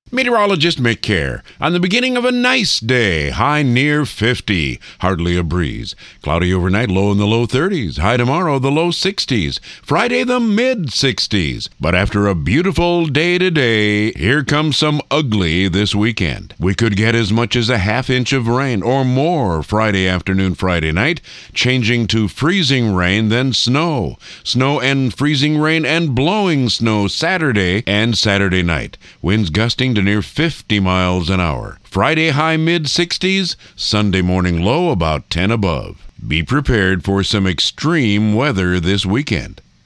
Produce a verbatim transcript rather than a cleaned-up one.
Meteorologist Mick Kerr. On the beginning of a nice day, high near fifty, hardly a breeze. Cloudy overnight, low in the low thirties. High tomorrow, the low sixties. Friday, the mid sixties. But after a beautiful day today, here comes some ugly this weekend. We could get as much as a half inch of rain or more Friday afternoon, Friday night, changing to freezing rain, then snow. Snow and freezing rain and blowing snow Saturday and Saturday night. Winds gusting to near fifty miles an hour. Friday high mid sixties, Sunday morning low about ten above. Be prepared for some extreme weather this weekend.